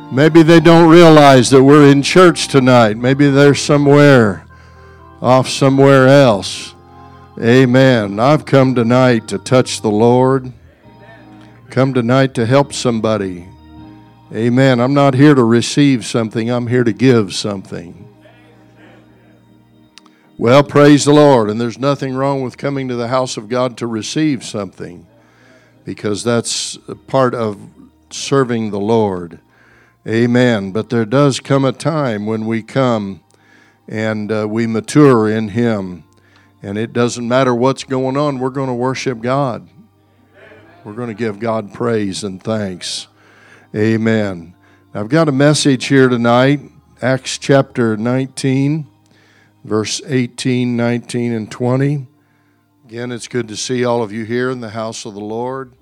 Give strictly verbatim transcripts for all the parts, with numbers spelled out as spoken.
Maybe they don't realize that we're in church tonight. Maybe they're somewhere, off somewhere else. Amen. I've come tonight to touch the Lord. Come tonight to help somebody. Amen. I'm not here to receive something. I'm here to give something. Well, praise the Lord. And there's nothing wrong with coming to the house of God to receive something, because that's a part of serving the Lord. Amen. But there does come a time when we come and uh, we mature in Him. And it doesn't matter what's going on, we're going to worship God. We're going to give God praise and thanks. Amen. I've got a message here tonight, Acts chapter nineteen, verse eighteen, nineteen, and twenty. Again, it's good to see all of you here in the house of the Lord.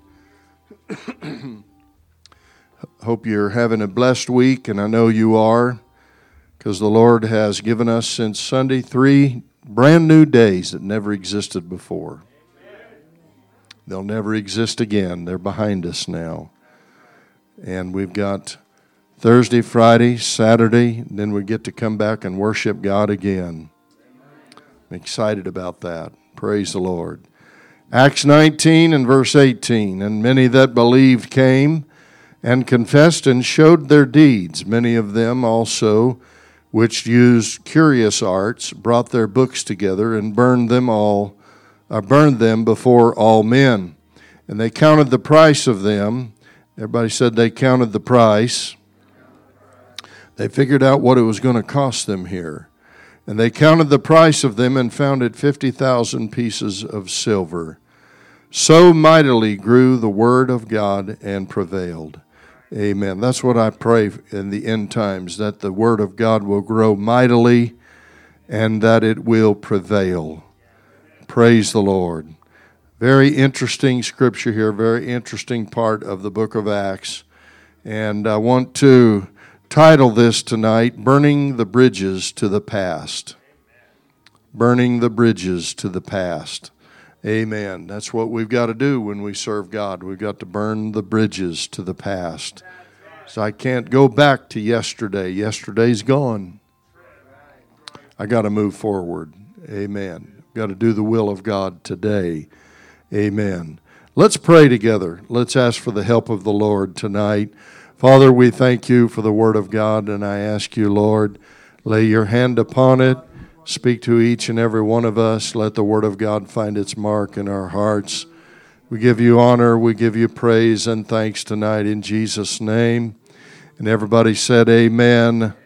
Hope you're having a blessed week, and I know you are, because the Lord has given us since Sunday three brand new days that never existed before. They'll never exist again. They're behind us now. And we've got Thursday, Friday, Saturday, and then we get to come back and worship God again. I'm excited about that. Praise the Lord. Acts nineteen and verse eighteen, and many that believed came and confessed and showed their deeds. Many of them also, which used curious arts, brought their books together and burned them all, uh, burned them before all men. And they counted the price of them. Everybody said they counted the price. They figured out what it was going to cost them here. And they counted the price of them and found it fifty thousand pieces of silver. So mightily grew the word of God and prevailed. Amen. That's what I pray in the end times, that the word of God will grow mightily and that it will prevail. Praise the Lord. Very interesting scripture here, very interesting part of the book of Acts. And I want to title this tonight, Burning the Bridges to the Past. Burning the Bridges to the Past. Amen. That's what we've got to do when we serve God. We've got to burn the bridges to the past. So I can't go back to yesterday. Yesterday's gone. I got to move forward. Amen. Got to do the will of God today. Amen. Let's pray together. Let's ask for the help of the Lord tonight. Father, we thank you for the word of God, and I ask you, Lord, lay your hand upon it. Speak to each and every one of us. Let the word of God find its mark in our hearts. We give you honor. We give you praise and thanks tonight in Jesus' name. And everybody said amen. Amen.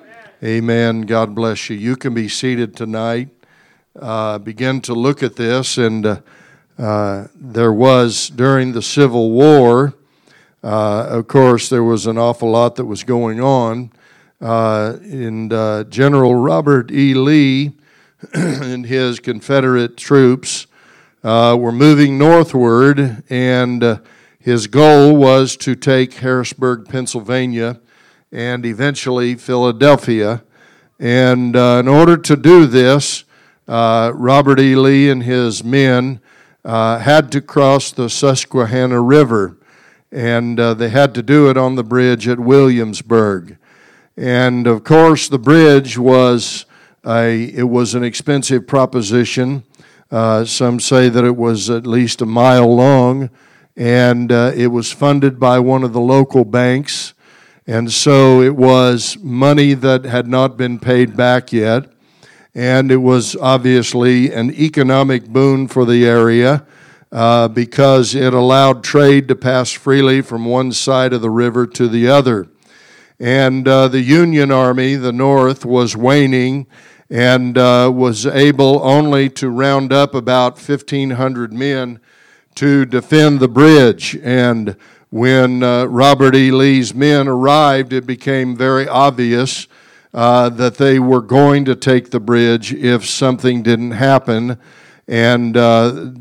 Amen. God bless you. You can be seated tonight. Uh, begin to look at this. And uh, uh, there was, during the Civil War, uh, of course, there was an awful lot that was going on. Uh, and uh, General Robert E. Lee and his Confederate troops uh, were moving northward, and uh, his goal was to take Harrisburg, Pennsylvania, and eventually Philadelphia. And uh, in order to do this, uh, Robert E. Lee and his men uh, had to cross the Susquehanna River, and uh, they had to do it on the bridge at Williamsburg. And of course, the bridge was a it was an expensive proposition. Uh, some say that it was at least a mile long, and uh, it was funded by one of the local banks. And so it was money that had not been paid back yet. And it was obviously an economic boon for the area uh, because it allowed trade to pass freely from one side of the river to the other. And uh, the Union Army, the North, was waning and uh, was able only to round up about fifteen hundred men to defend the bridge. And when uh, Robert E. Lee's men arrived, it became very obvious uh, that they were going to take the bridge if something didn't happen. And uh,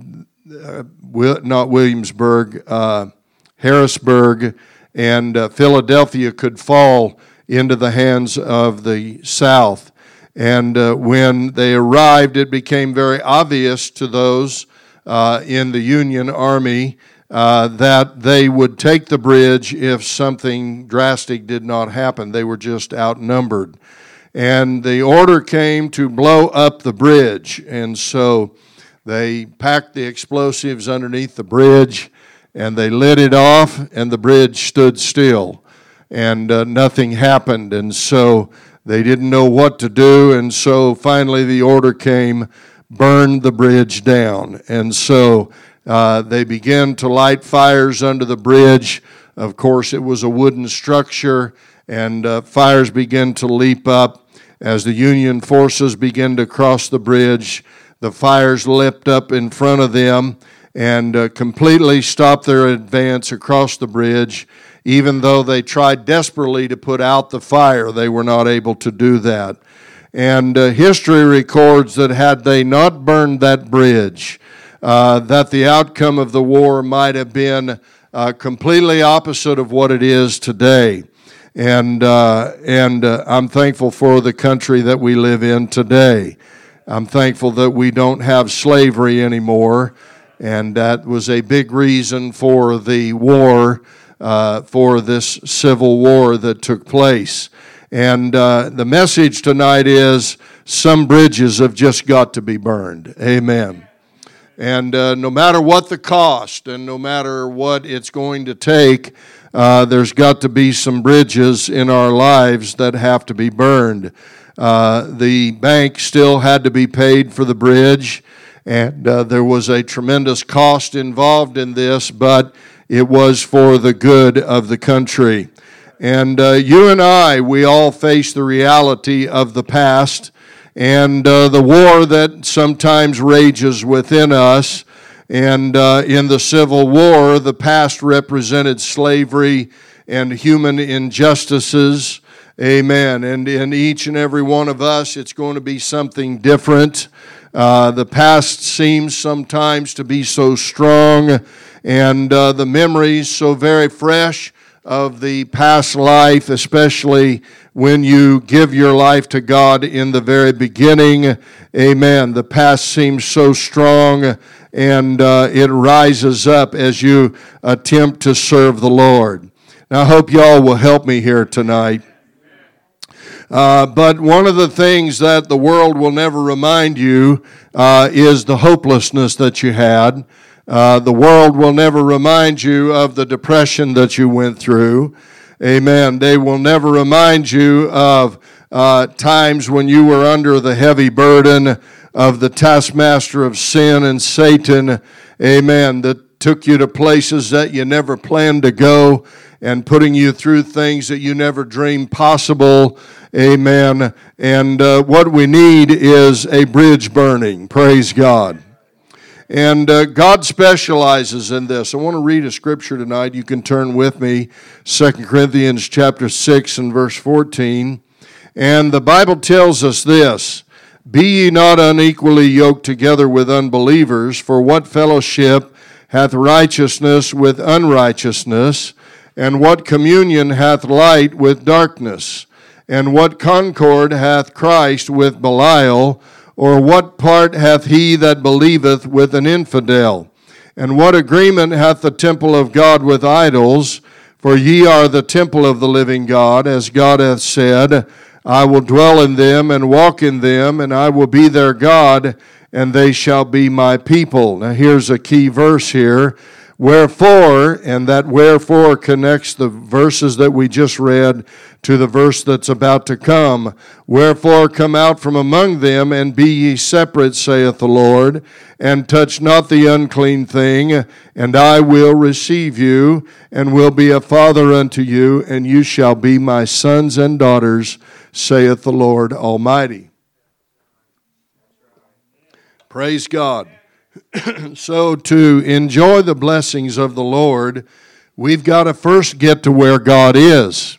not Williamsburg, uh, Harrisburg, and uh, Philadelphia could fall into the hands of the South. And uh, when they arrived, it became very obvious to those uh, in the Union Army uh, that they would take the bridge if something drastic did not happen. They were just outnumbered. And the order came to blow up the bridge. And so they packed the explosives underneath the bridge, and they lit it off, and the bridge stood still. And uh, nothing happened. And so they didn't know what to do. And so finally the order came, burn the bridge down. And so uh, they began to light fires under the bridge. Of course, it was a wooden structure, and uh, fires began to leap up. As the Union forces began to cross the bridge, the fires leapt up in front of them and uh, completely stopped their advance across the bridge. Even though they tried desperately to put out the fire, they were not able to do that. And uh, history records that had they not burned that bridge, uh, that the outcome of the war might have been uh, completely opposite of what it is today. And uh, and uh, I'm thankful for the country that we live in today. I'm thankful that we don't have slavery anymore, and that was a big reason for the war, uh, for this civil war that took place. And uh, the message tonight is some bridges have just got to be burned. Amen. And uh, no matter what the cost and no matter what it's going to take, uh, there's got to be some bridges in our lives that have to be burned. Uh, the bank still had to be paid for the bridge, and uh, there was a tremendous cost involved in this, but it was for the good of the country. And uh, you and I, we all face the reality of the past and uh, the war that sometimes rages within us. And uh, in the Civil War, the past represented slavery and human injustices. Amen. And in each and every one of us, it's going to be something different. Uh, the past seems sometimes to be so strong, and uh, the memories so very fresh of the past life, especially when you give your life to God in the very beginning. Amen. The past seems so strong, and uh, it rises up as you attempt to serve the Lord. Now, I hope y'all will help me here tonight. Uh, but one of the things that the world will never remind you uh, is the hopelessness that you had. Uh, the world will never remind you of the depression that you went through. Amen. They will never remind you of uh, times when you were under the heavy burden of the taskmaster of sin and Satan. Amen. That took you to places that you never planned to go and putting you through things that you never dreamed possible. Amen. And uh, what we need is a bridge burning. Praise God. And uh, God specializes in this. I want to read a scripture tonight. You can turn with me, Second Corinthians chapter six and verse fourteen. And the Bible tells us this: Be ye not unequally yoked together with unbelievers, for what fellowship hath righteousness with unrighteousness? And what communion hath light with darkness? And what concord hath Christ with Belial? Or what part hath he that believeth with an infidel? And what agreement hath the temple of God with idols? For ye are the temple of the living God, as God hath said, I will dwell in them and walk in them, and I will be their God, and they shall be my people. Now here's a key verse here. Wherefore, and that wherefore connects the verses that we just read to the verse that's about to come. Wherefore come out from among them, and be ye separate, saith the Lord, and touch not the unclean thing, and I will receive you, and will be a father unto you, and you shall be my sons and daughters, saith the Lord Almighty. Praise God. So to enjoy the blessings of the Lord, we've got to first get to where God is.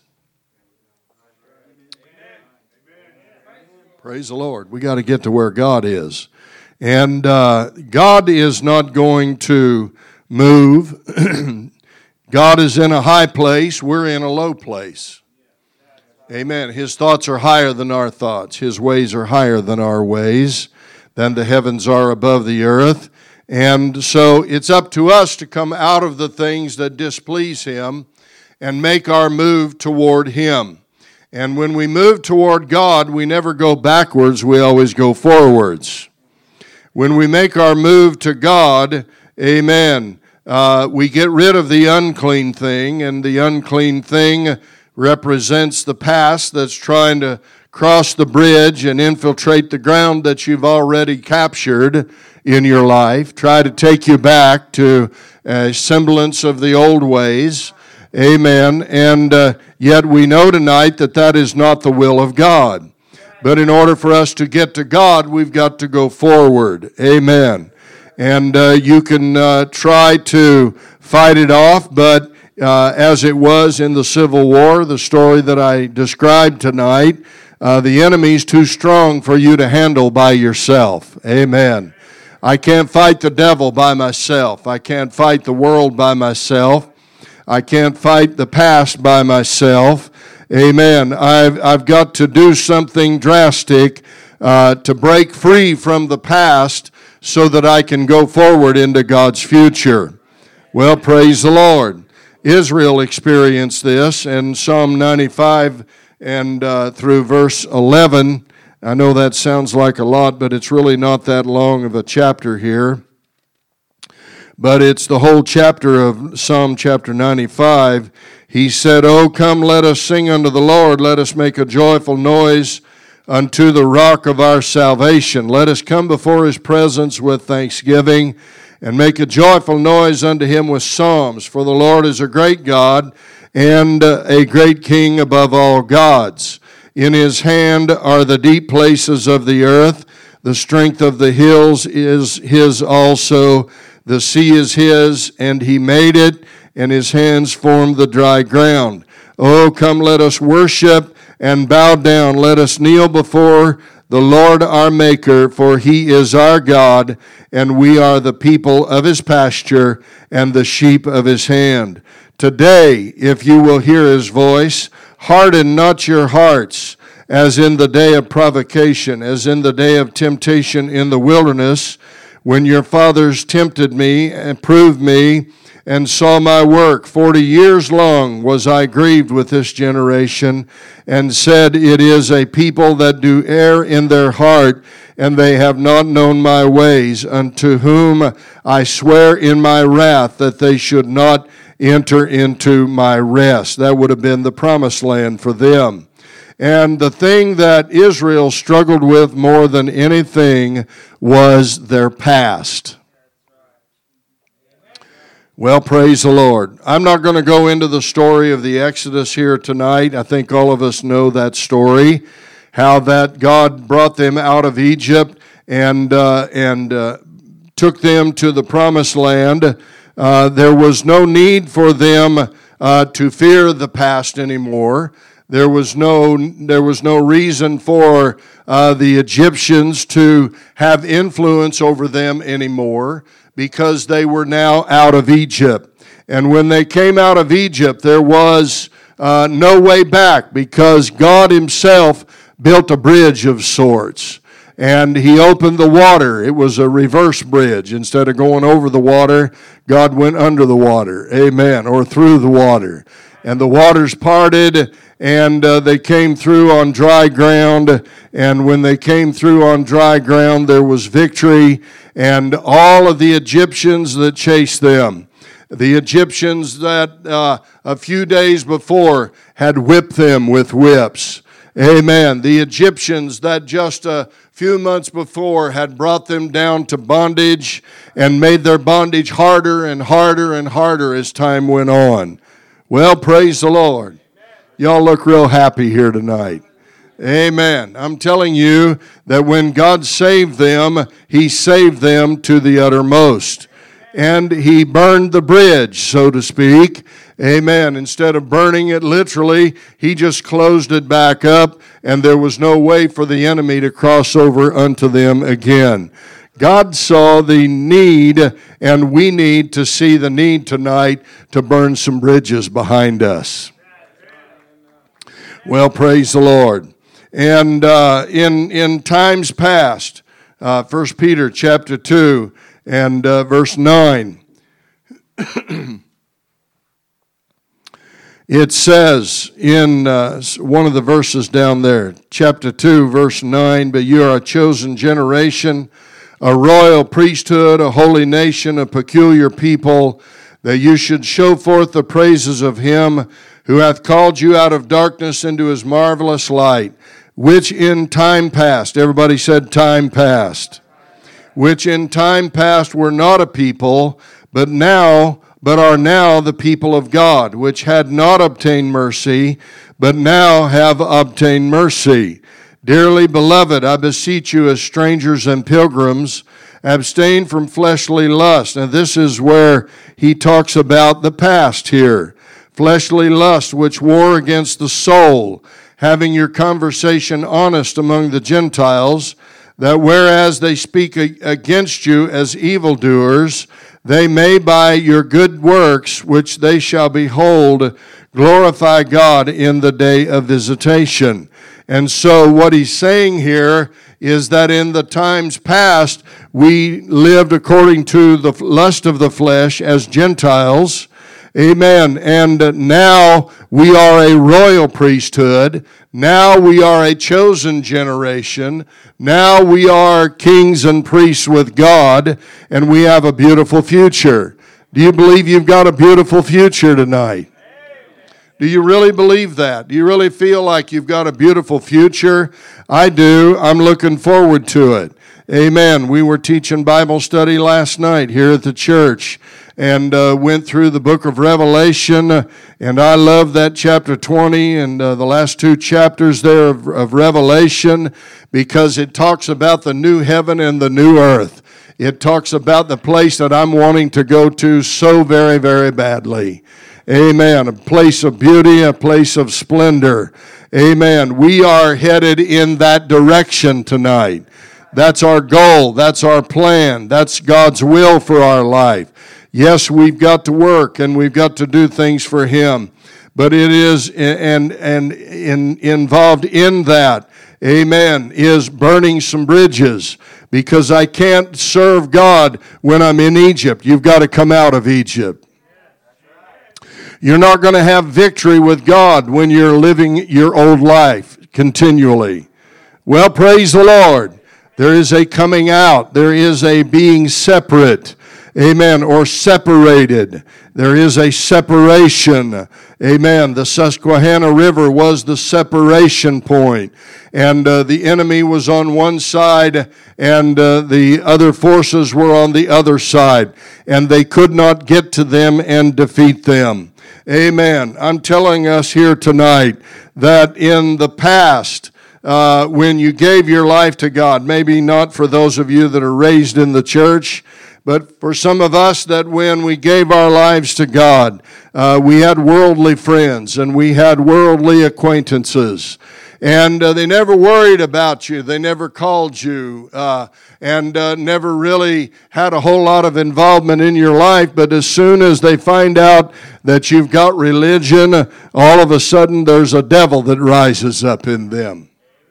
Praise the Lord. We got to get to where God is. And uh, God is not going to move. God is in a high place. We're in a low place. Amen. His thoughts are higher than our thoughts. His ways are higher than our ways, than the heavens are above the earth. And so it's up to us to come out of the things that displease Him and make our move toward Him. And when we move toward God, we never go backwards, we always go forwards. When we make our move to God, amen, uh, we get rid of the unclean thing, and the unclean thing represents the past that's trying to cross the bridge and infiltrate the ground that you've already captured in your life, try to take you back to a semblance of the old ways. Amen. And uh, yet we know tonight that that is not the will of God. But in order for us to get to God, we've got to go forward. Amen. And uh, you can uh, try to fight it off, but uh, as it was in the Civil War, the story that I described tonight, uh, the enemy's too strong for you to handle by yourself. Amen. I can't fight the devil by myself. I can't fight the world by myself. I can't fight the past by myself. Amen. I've, I've got to do something drastic uh, to break free from the past so that I can go forward into God's future. Well, praise the Lord. Israel experienced this in Psalm ninety-five and uh, through verse eleven. I know that sounds like a lot, but it's really not that long of a chapter here. But it's the whole chapter of Psalm chapter ninety-five. He said, "Oh, come, let us sing unto the Lord. Let us make a joyful noise unto the rock of our salvation. Let us come before His presence with thanksgiving and make a joyful noise unto Him with psalms. For the Lord is a great God and a great King above all gods. In His hand are the deep places of the earth. The strength of the hills is His also. The sea is His, and He made it, and His hands formed the dry ground. Oh, come, let us worship and bow down. Let us kneel before the Lord our Maker, for He is our God, and we are the people of His pasture and the sheep of His hand. Today, if you will hear His voice, harden not your hearts, as in the day of provocation, as in the day of temptation in the wilderness, when your fathers tempted me and proved me and saw my work. Forty years long was I grieved with this generation, and said, It is a people that do err in their heart, and they have not known my ways, unto whom I swear in my wrath that they should not enter into my rest." That would have been the promised land for them. And the thing that Israel struggled with more than anything was their past. Well, praise the Lord. I'm not going to go into the story of the Exodus here tonight. I think all of us know that story, how that God brought them out of Egypt and uh, and uh, took them to the promised land. Uh, there was no need for them uh, to fear the past anymore. There was no there was no reason for uh, the Egyptians to have influence over them anymore, because they were now out of Egypt. And when they came out of Egypt, there was uh, no way back, because God Himself built a bridge of sorts. And He opened the water. It was a reverse bridge. Instead of going over the water, God went under the water. Amen. Or through the water. And the waters parted, and uh, they came through on dry ground. And when they came through on dry ground, there was victory. And all of the Egyptians that chased them, the Egyptians that uh, a few days before had whipped them with whips. Amen. The Egyptians that just a few months before had brought them down to bondage and made their bondage harder and harder and harder as time went on. Well, praise the Lord. Y'all look real happy here tonight. Amen. I'm telling you that when God saved them, He saved them to the uttermost. And He burned the bridge, so to speak. Amen. Instead of burning it literally, He just closed it back up, and there was no way for the enemy to cross over unto them again. God saw the need, and we need to see the need tonight to burn some bridges behind us. Well, praise the Lord. And uh, in in times past, uh, First Peter chapter two and uh, verse nine. It says in uh, one of the verses down there, chapter two, verse nine, but you are a chosen generation, a royal priesthood, a holy nation, a peculiar people, that you should show forth the praises of him who hath called you out of darkness into his marvelous light, which in time past, everybody said time past, which in time past were not a people, but now but are now the people of God, which had not obtained mercy, but now have obtained mercy. Dearly beloved, I beseech you as strangers and pilgrims, abstain from fleshly lust. Now this is where he talks about the past here. Fleshly lust, which war against the soul, having your conversation honest among the Gentiles, that whereas they speak against you as evildoers, they may by your good works, which they shall behold, glorify God in the day of visitation. And so what he's saying here is that in the times past, we lived according to the lust of the flesh as Gentiles. Amen. And now we are a royal priesthood. Now we are a chosen generation. Now we are kings and priests with God, and we have a beautiful future. Do you believe you've got a beautiful future tonight? Do you really believe that? Do you really feel like you've got a beautiful future? I do. I'm looking forward to it. Amen. We were teaching Bible study last night here at the church, and uh, went through the book of Revelation, uh, and I love that chapter twenty and uh, the last two chapters there of, of Revelation, because it talks about the new heaven and the new earth. It talks about the place that I'm wanting to go to so very, very badly. Amen. A place of beauty, a place of splendor. Amen. We are headed in that direction tonight. That's our goal. That's our plan. That's God's will for our life. Yes, we've got to work and we've got to do things for him, but it is and and in, involved in that, amen, is burning some bridges, because I can't serve God when I'm in Egypt. You've got to come out of Egypt. You're not going to have victory with God when you're living your old life continually. Well, praise the Lord. There is a coming out. There is a being separate. Amen. Or separated. There is a separation. Amen. The Susquehanna River was the separation point. And uh, the enemy was on one side, and uh, the other forces were on the other side. And they could not get to them and defeat them. Amen. I'm telling us here tonight that in the past, uh, when you gave your life to God, maybe not for those of you that are raised in the church, but for some of us, that when we gave our lives to God, uh, we had worldly friends and we had worldly acquaintances. And uh, they never worried about you. They never called you uh, and uh, never really had a whole lot of involvement in your life. But as soon as they find out that you've got religion, all of a sudden there's a devil that rises up in them.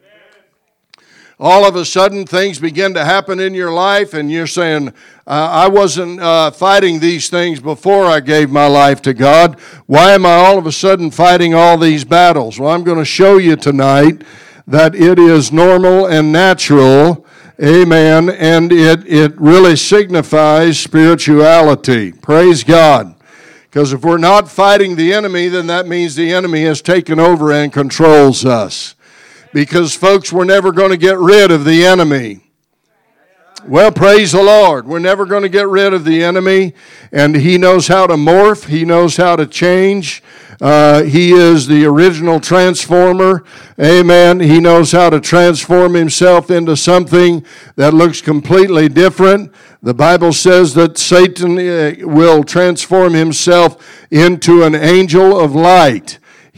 All of a sudden, things begin to happen in your life, and you're saying, uh, I wasn't uh, fighting these things before I gave my life to God. Why am I all of a sudden fighting all these battles? Well, I'm going to show you tonight that it is normal and natural, amen, and it, it really signifies spirituality. Praise God. Because if we're not fighting the enemy, then that means the enemy has taken over and controls us. Because, folks, we're never going to get rid of the enemy. Well, praise the Lord. We're never going to get rid of the enemy. And he knows how to morph. He knows how to change. Uh, he is the original transformer. Amen. He knows how to transform himself into something that looks completely different. The Bible says that Satan will transform himself into an angel of light.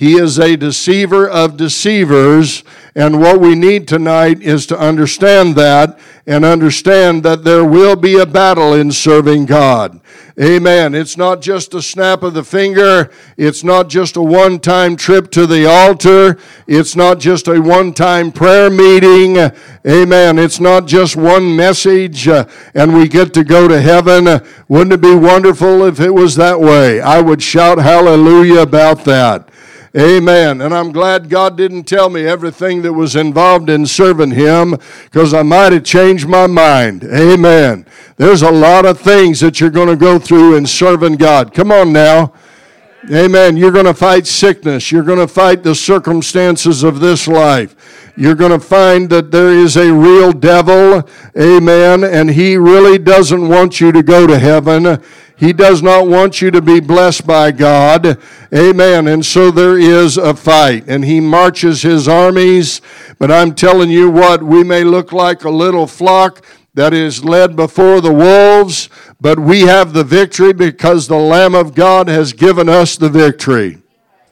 He is a deceiver of deceivers, and what we need tonight is to understand that and understand that there will be a battle in serving God. Amen. It's not just a snap of the finger. It's not just a one-time trip to the altar. It's not just a one-time prayer meeting. Amen. It's not just one message uh, and we get to go to heaven. Wouldn't it be wonderful if it was that way? I would shout hallelujah about that. Amen. And I'm glad God didn't tell me everything that was involved in serving Him, because I might have changed my mind. Amen. There's a lot of things that you're going to go through in serving God. Come on now. Amen. You're going to fight sickness. You're going to fight the circumstances of this life. You're going to find that there is a real devil. Amen. And he really doesn't want you to go to heaven. He does not want you to be blessed by God. Amen. And so there is a fight. And he marches his armies. But I'm telling you what, we may look like a little flock that is led before the wolves, but we have the victory because the Lamb of God has given us the victory.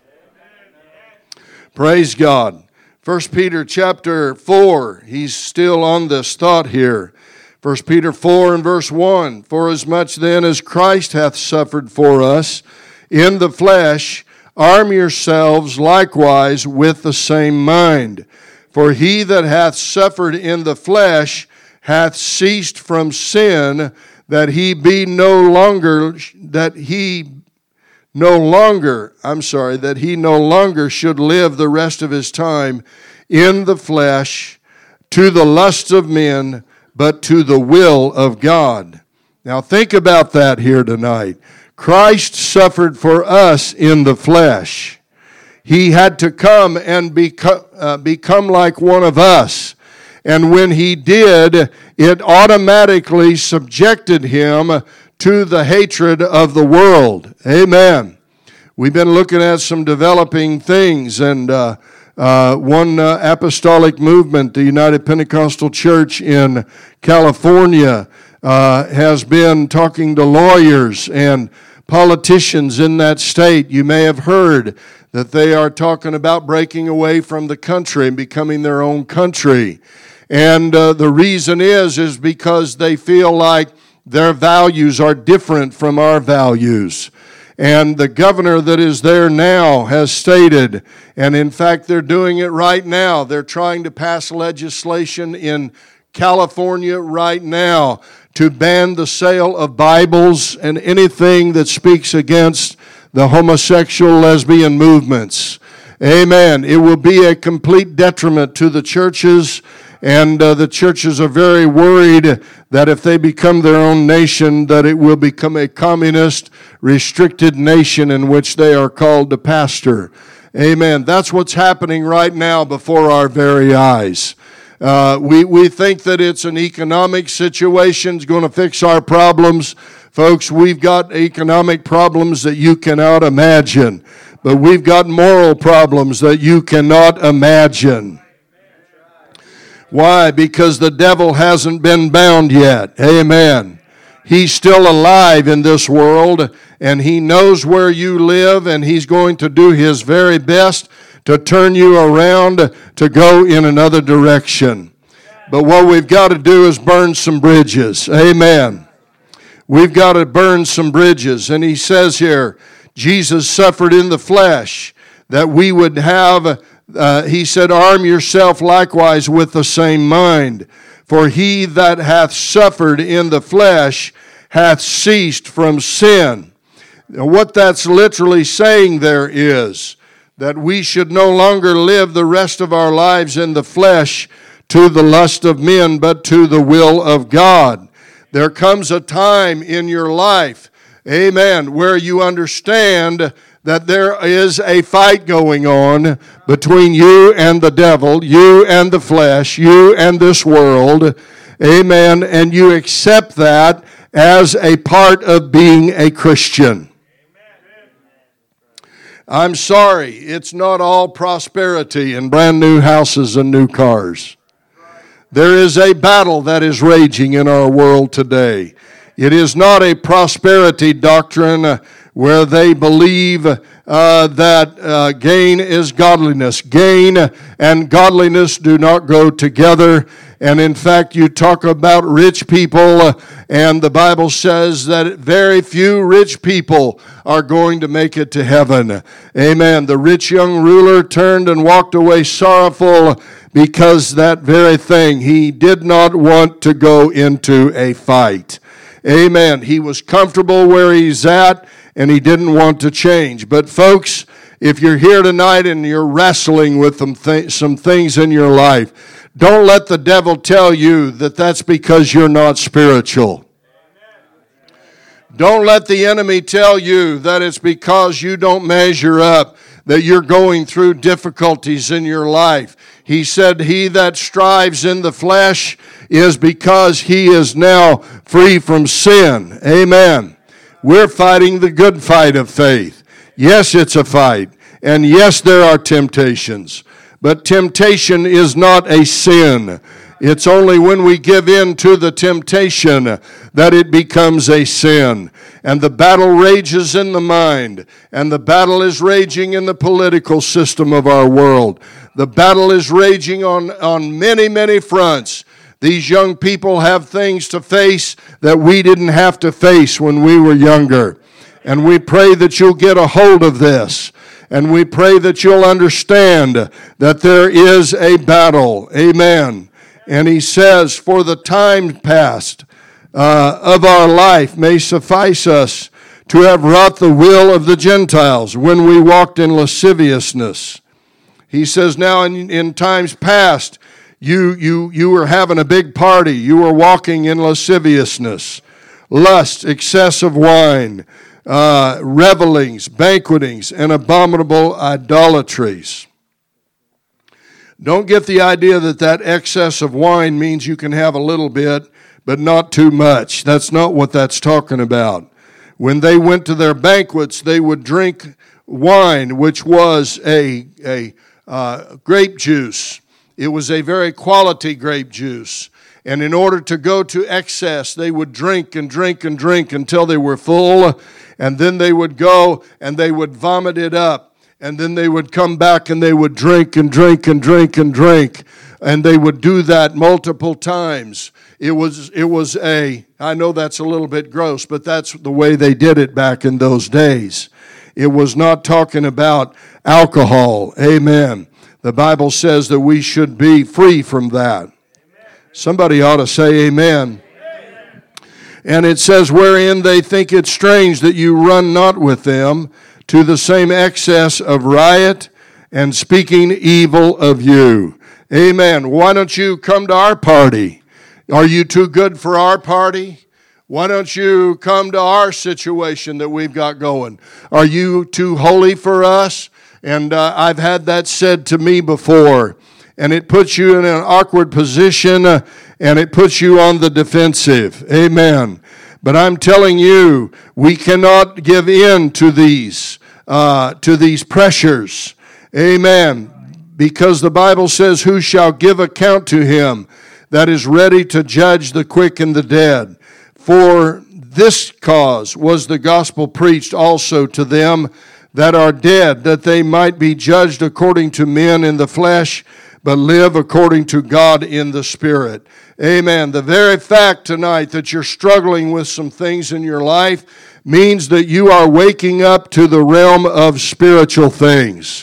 Praise God. First Peter chapter four, he's still on this thought here. First Peter four and verse one, For as much then as Christ hath suffered for us in the flesh, arm yourselves likewise with the same mind. For he that hath suffered in the flesh hath ceased from sin, that he be no longer, that he no longer, I'm sorry, that he no longer should live the rest of his time in the flesh to the lusts of men, but to the will of God. Now think about that here tonight. Christ suffered for us in the flesh. He had to come and become, uh, become like one of us. And when he did, it automatically subjected him to the hatred of the world. Amen. We've been looking at some developing things, and uh, uh, one uh, apostolic movement, the United Pentecostal Church in California, uh, has been talking to lawyers and politicians in that state. You may have heard that they are talking about breaking away from the country and becoming their own country. And uh, the reason is, is because they feel like their values are different from our values. And the governor that is there now has stated, and in fact they're doing it right now, they're trying to pass legislation in California right now to ban the sale of Bibles and anything that speaks against the homosexual, lesbian movements. Amen. It will be a complete detriment to the churches. And uh, the churches are very worried that if they become their own nation, that it will become a communist, restricted nation in which they are called to pastor. Amen. That's what's happening right now before our very eyes. Uh, we, we think that it's an economic situation, it's going to fix our problems. Folks, we've got economic problems that you cannot imagine. But we've got moral problems that you cannot imagine. Why? Because the devil hasn't been bound yet. Amen. He's still alive in this world, and he knows where you live, and he's going to do his very best to turn you around to go in another direction. But what we've got to do is burn some bridges. Amen. We've got to burn some bridges. And he says here, Jesus suffered in the flesh that we would have Uh, he said, arm yourself likewise with the same mind. For he that hath suffered in the flesh hath ceased from sin. Now, what that's literally saying there is that we should no longer live the rest of our lives in the flesh to the lust of men, but to the will of God. There comes a time in your life, amen, where you understand that there is a fight going on between you and the devil, you and the flesh, you and this world. Amen. And you accept that as a part of being a Christian. I'm sorry, it's not all prosperity and brand new houses and new cars. There is a battle that is raging in our world today. It is not a prosperity doctrine where they believe uh, that uh, gain is godliness. Gain and godliness do not go together. And in fact, you talk about rich people, uh, and the Bible says that very few rich people are going to make it to heaven. Amen. The rich young ruler turned and walked away sorrowful because that very thing. He did not want to go into a fight. Amen. He was comfortable where he's at, and he didn't want to change. But folks, if you're here tonight and you're wrestling with some, th- some things in your life, don't let the devil tell you that that's because you're not spiritual. Don't let the enemy tell you that it's because you don't measure up, that you're going through difficulties in your life. He said, he that strives in the flesh is because he is now free from sin. Amen. We're fighting the good fight of faith. Yes, it's a fight. And yes, there are temptations. But temptation is not a sin. It's only when we give in to the temptation that it becomes a sin. And the battle rages in the mind. And the battle is raging in the political system of our world. The battle is raging on, on many, many fronts. These young people have things to face that we didn't have to face when we were younger. And we pray that you'll get a hold of this. And we pray that you'll understand that there is a battle. Amen. And he says, for the time past uh, of our life may suffice us to have wrought the will of the Gentiles when we walked in lasciviousness. He says, now in, in times past, you, you, you were having a big party. You were walking in lasciviousness, lust, excess of wine, Uh, revelings, banquetings, and abominable idolatries. Don't get the idea that that excess of wine means you can have a little bit, but not too much. That's not what that's talking about. When they went to their banquets, they would drink wine, which was a, a uh, grape juice. It was a very quality grape juice. And in order to go to excess, they would drink and drink and drink until they were full. And then they would go and they would vomit it up. And then they would come back and they would drink and drink and drink and drink. And they would do that multiple times. It was, it was a, I know that's a little bit gross, but that's the way they did it back in those days. It was not talking about alcohol. Amen. The Bible says that we should be free from that. Somebody ought to say amen. Amen. And it says, wherein they think it strange that you run not with them to the same excess of riot and speaking evil of you. Amen. Why don't you come to our party? Are you too good for our party? Why don't you come to our situation that we've got going? Are you too holy for us? And uh, I've had that said to me before. And it puts you in an awkward position, uh, and it puts you on the defensive. Amen. But I'm telling you, we cannot give in to these, uh, to these pressures. Amen. Because the Bible says, who shall give account to him that is ready to judge the quick and the dead? For this cause was the gospel preached also to them that are dead, that they might be judged according to men in the flesh, but live according to God in the Spirit. Amen. The very fact tonight that you're struggling with some things in your life means that you are waking up to the realm of spiritual things.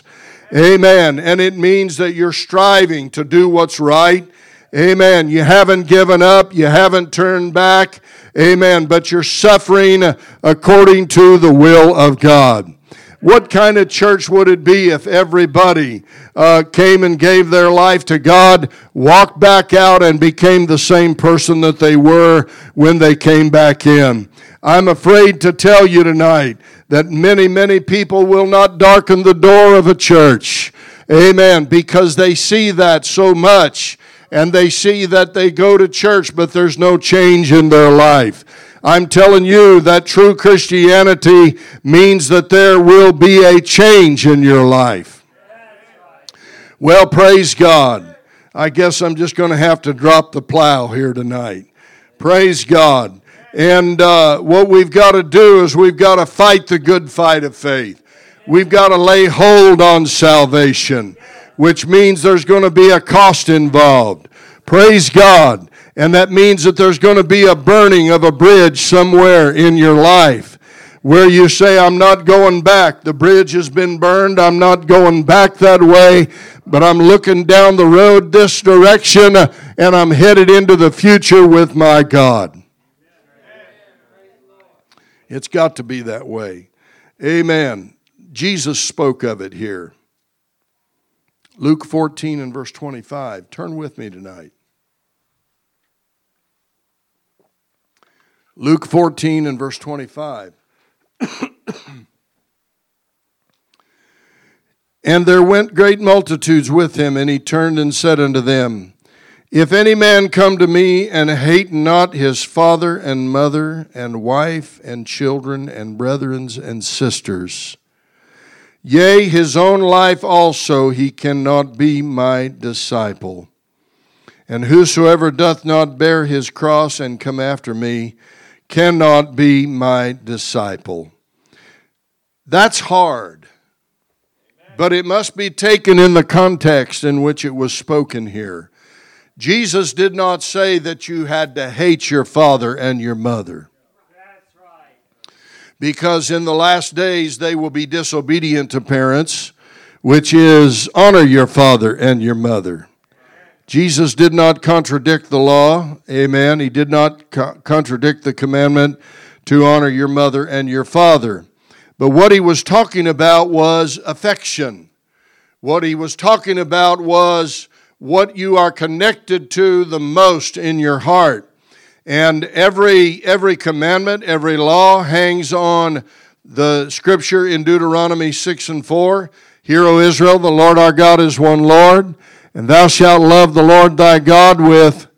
Amen. And it means that you're striving to do what's right. Amen. You haven't given up. You haven't turned back. Amen. But you're suffering according to the will of God. What kind of church would it be if everybody uh, came and gave their life to God, walked back out, and became the same person that they were when they came back in? I'm afraid to tell you tonight that many, many people will not darken the door of a church. Amen. Because they see that so much, and they see that they go to church, but there's no change in their life. I'm telling you that true Christianity means that there will be a change in your life. Well, praise God. I guess I'm just going to have to drop the plow here tonight. Praise God. And uh, what we've got to do is we've got to fight the good fight of faith. We've got to lay hold on salvation, which means there's going to be a cost involved. Praise God. And that means that there's going to be a burning of a bridge somewhere in your life where you say, I'm not going back. The bridge has been burned. I'm not going back that way, but I'm looking down the road this direction, and I'm headed into the future with my God. It's got to be that way. Amen. Jesus spoke of it here. Luke fourteen and verse twenty-five. Turn with me tonight. Luke fourteen and verse twenty-five. And there went great multitudes with him, and he turned and said unto them, If any man come to me and hate not his father and mother and wife and children and brethren and sisters, yea, his own life also, he cannot be my disciple. And whosoever doth not bear his cross and come after me cannot be my disciple. That's hard, but it must be taken in the context in which it was spoken here. Jesus did not say that you had to hate your father and your mother. That's right. Because in the last days they will be disobedient to parents, which is honor your father and your mother. Jesus did not contradict the law. Amen. He did not co- contradict the commandment to honor your mother and your father. But what he was talking about was affection. What he was talking about was what you are connected to the most in your heart. And every every commandment, every law hangs on the scripture in Deuteronomy six and four. Hear, O Israel, the Lord our God is one Lord, and thou shalt love the Lord thy God with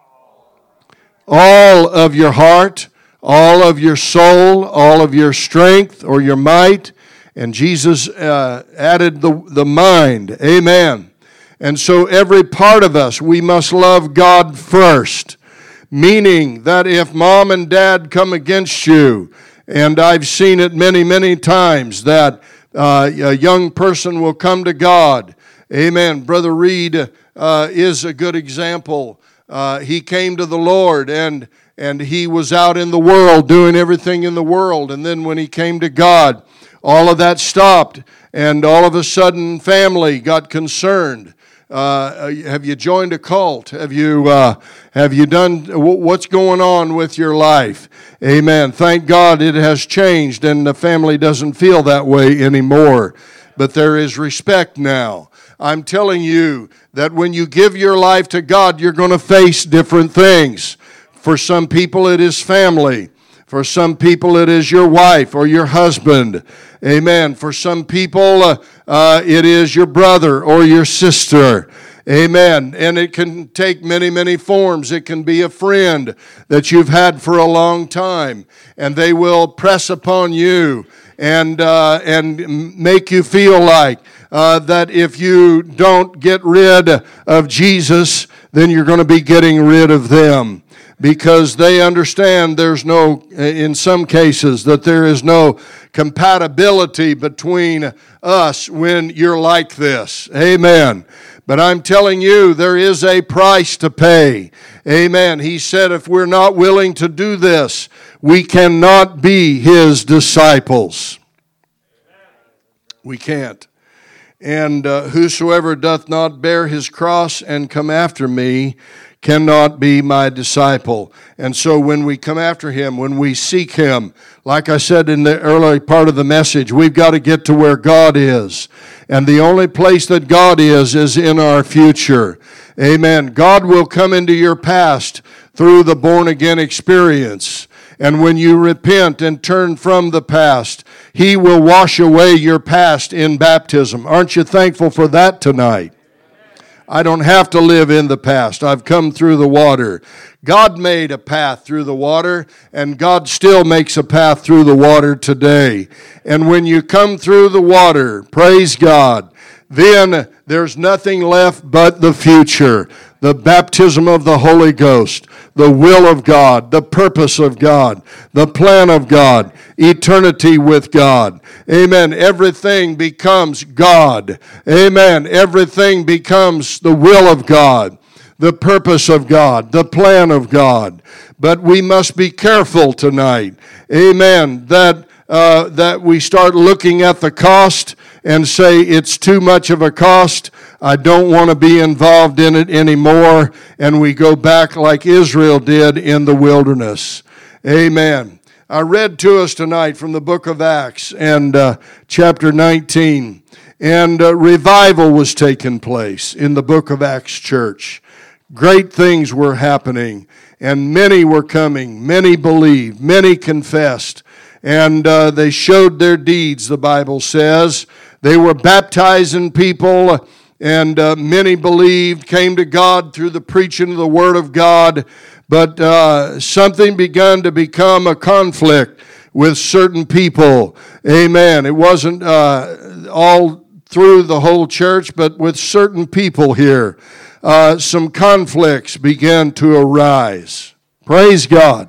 all of your heart, all of your soul, all of your strength or your might. And Jesus uh, added the, the mind. Amen. And so every part of us, we must love God first. Meaning that if mom and dad come against you, and I've seen it many, many times, that uh, a young person will come to God. Amen. Brother Reed uh, is a good example. Uh, he came to the Lord, and and he was out in the world doing everything in the world. And then when he came to God, all of that stopped, and all of a sudden family got concerned. Uh, have you joined a cult? Have you uh, have you done what's going on with your life? Amen. Thank God it has changed, and the family doesn't feel that way anymore. But there is respect now. I'm telling you that when you give your life to God, you're going to face different things. For some people, it is family. For some people, it is your wife or your husband. Amen. For some people, uh, uh, it is your brother or your sister. Amen. And it can take many, many forms. It can be a friend that you've had for a long time, and they will press upon you and uh, and make you feel like uh, that if you don't get rid of Jesus, then you're going to be getting rid of them. Because they understand there's no, in some cases, that there is no compatibility between us when you're like this. Amen. But I'm telling you, there is a price to pay. Amen. He said if we're not willing to do this, we cannot be His disciples. We can't. And uh, whosoever doth not bear his cross and come after me cannot be my disciple. And so when we come after Him, when we seek Him, like I said in the early part of the message, we've got to get to where God is. And the only place that God is is in our future. Amen. God will come into your past through the born-again experience. And when you repent and turn from the past, He will wash away your past in baptism. Aren't you thankful for that tonight? I don't have to live in the past. I've come through the water. God made a path through the water, and God still makes a path through the water today. And when you come through the water, praise God, then There's nothing left but the future, the baptism of the Holy Ghost, the will of God, the purpose of God, the plan of God, eternity with God. Amen. Everything becomes God. Amen. Everything becomes the will of God, the purpose of God, the plan of God. But we must be careful tonight. Amen. That uh, that we start looking at the cost and say it's too much of a cost. I don't want to be involved in it anymore. And we go back like Israel did in the wilderness. Amen. I read to us tonight from the book of Acts and uh, chapter nineteen. And uh, revival was taking place in the book of Acts church. Great things were happening. And many were coming. Many believed. Many confessed. And uh, they showed their deeds, the Bible says. They were baptizing people, and uh, many believed, came to God through the preaching of the Word of God. But uh, something began to become a conflict with certain people. Amen. It wasn't uh, all through the whole church, but with certain people here. Uh, some conflicts began to arise. Praise God.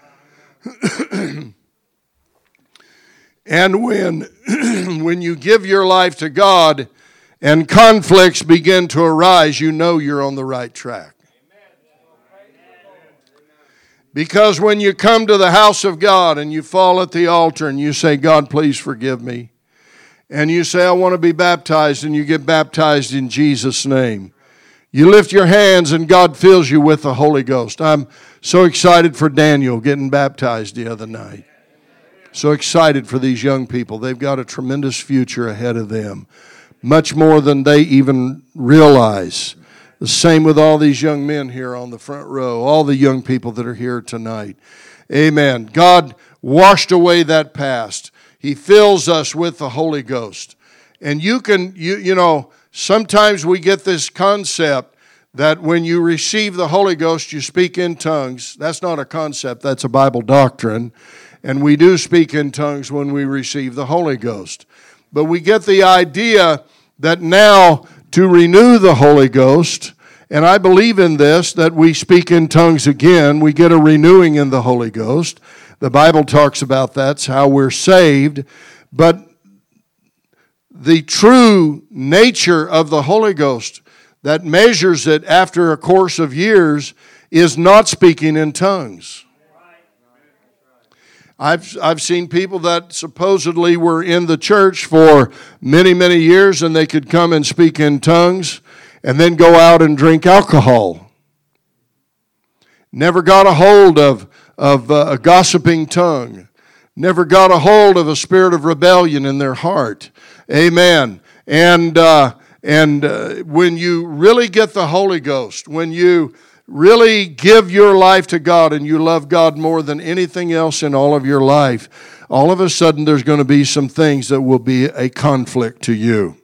And when, when you give your life to God and conflicts begin to arise, you know you're on the right track. Because when you come to the house of God and you fall at the altar and you say, God, please forgive me. And you say, I want to be baptized, and you get baptized in Jesus' name. You lift your hands and God fills you with the Holy Ghost. I'm so excited for Daniel getting baptized the other night. So excited for these young people. They've got a tremendous future ahead of them. Much more than they even realize. The same with all these young men here on the front row. All the young people that are here tonight. Amen. God washed away that past. He fills us with the Holy Ghost. And you can, you you know, sometimes we get this concept that when you receive the Holy Ghost, you speak in tongues. That's not a concept. That's a Bible doctrine. And we do speak in tongues when we receive the Holy Ghost. But we get the idea that now to renew the Holy Ghost, and I believe in this, that we speak in tongues again, we get a renewing in the Holy Ghost. The Bible talks about that's how we're saved. But the true nature of the Holy Ghost that measures it after a course of years is not speaking in tongues. I've I've seen people that supposedly were in the church for many, many years, and they could come and speak in tongues and then go out and drink alcohol. Never got a hold of, of uh, a gossiping tongue. Never got a hold of a spirit of rebellion in their heart. Amen. And uh, and uh, when you really get the Holy Ghost, when you really give your life to God and you love God more than anything else in all of your life, all of a sudden there's going to be some things that will be a conflict to you.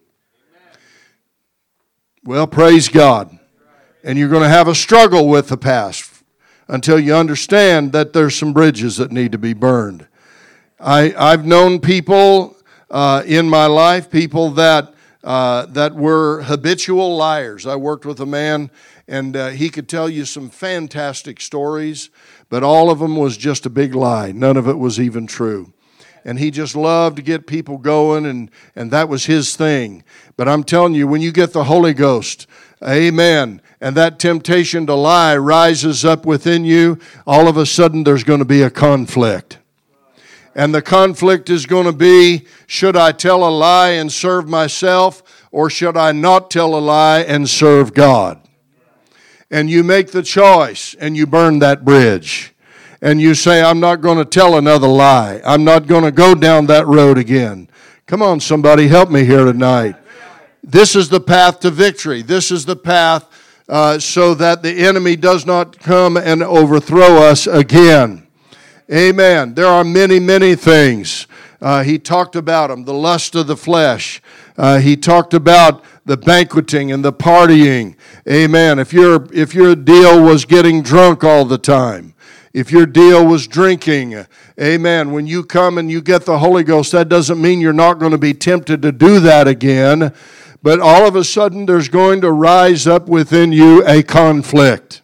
Well, praise God. And you're going to have a struggle with the past until you understand that there's some bridges that need to be burned. I, I've known people uh, in my life, people that uh, that were habitual liars. I worked with a man, and uh, he could tell you some fantastic stories, but all of them was just a big lie. None of it was even true. And he just loved to get people going, and, and that was his thing. But I'm telling you, when you get the Holy Ghost, amen, and that temptation to lie rises up within you, all of a sudden there's going to be a conflict. And the conflict is going to be, should I tell a lie and serve myself, or should I not tell a lie and serve God? And you make the choice, and you burn that bridge. And you say, I'm not going to tell another lie. I'm not going to go down that road again. Come on, somebody, help me here tonight. This is the path to victory. This is the path uh, so that the enemy does not come and overthrow us again. Amen. There are many, many things. Uh, he talked about them, the lust of the flesh. Uh, he talked about the banqueting and the partying. Amen. If your if your deal was getting drunk all the time, if your deal was drinking, amen, when you come and you get the Holy Ghost, that doesn't mean you're not going to be tempted to do that again. But all of a sudden, there's going to rise up within you a conflict.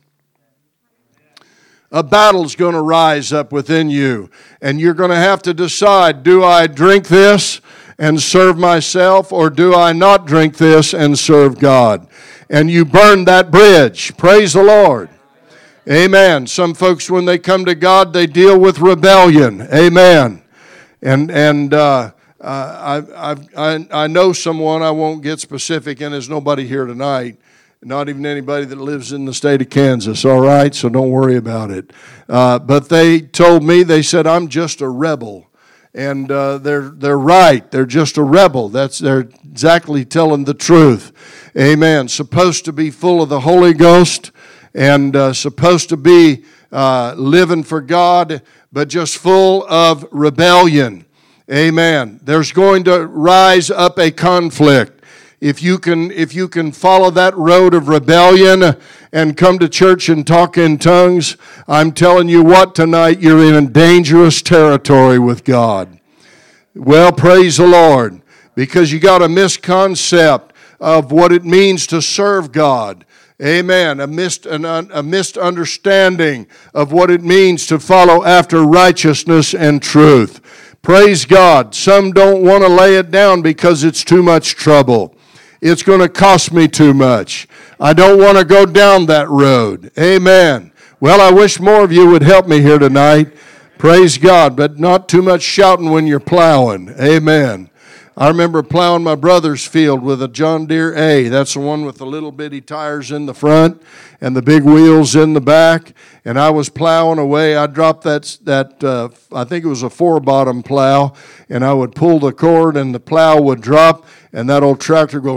A battle's going to rise up within you. And you're going to have to decide, do I drink this and serve myself, or do I not drink this and serve God? And you burn that bridge. Praise the Lord. Amen. Some folks, when they come to God, they deal with rebellion. Amen. And and uh, uh, I, I've, I I know someone, I won't get specific, and there's nobody here tonight, not even anybody that lives in the state of Kansas, all right? So don't worry about it. Uh, but they told me, they said, I'm just a rebel. And uh, they're they're right. They're just a rebel. That's they're exactly telling the truth. Amen. Supposed to be full of the Holy Ghost and uh, supposed to be uh, living for God, but just full of rebellion. Amen. There's going to rise up a conflict. If you can, if you can follow that road of rebellion and come to church and talk in tongues, I'm telling you what, tonight you're in dangerous territory with God. Well, praise the Lord, because you got a misconcept of what it means to serve God. Amen. A, mis- an, a misunderstanding of what it means to follow after righteousness and truth. Praise God. Some don't want to lay it down because it's too much trouble. It's going to cost me too much. I don't want to go down that road. Amen. Well, I wish more of you would help me here tonight. Praise God, but not too much shouting when you're plowing. Amen. I remember plowing my brother's field with a John Deere A. That's the one with the little bitty tires in the front and the big wheels in the back. And I was plowing away. I dropped that, that uh, I think it was a four-bottom plow, and I would pull the cord and the plow would drop, and that old tractor go,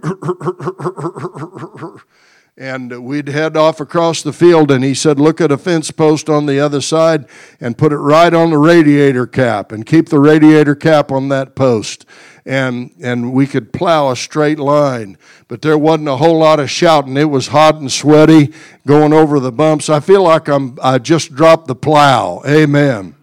and we'd head off across the field, and he said, look at a fence post on the other side and put it right on the radiator cap and keep the radiator cap on that post. And and we could plow a straight line, but there wasn't a whole lot of shouting. It was hot and sweaty going over the bumps. I feel like I'm I just dropped the plow. Amen.